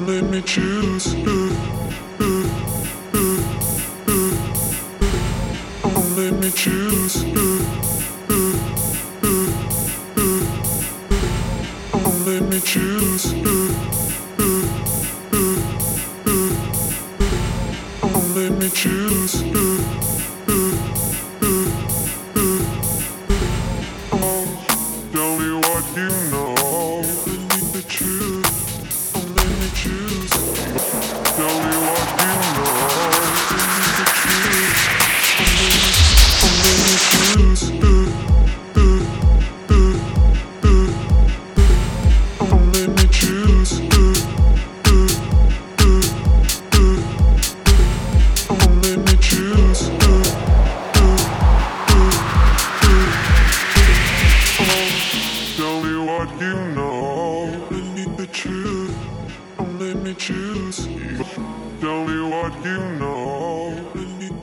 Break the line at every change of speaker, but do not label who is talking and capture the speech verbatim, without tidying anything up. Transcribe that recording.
let me choose. Oh, let me choose. Oh, let me choose. Oh, let me choose. Oh, tell me what you know. I need the truth. Oh, let me choose. Tell me what you know. I need the truth. Oh, let me choose. Oh, let me choose. Oh, let me choose. Tell me what you know. I need the truth. Oh, let me choose. Tell me what you know. I need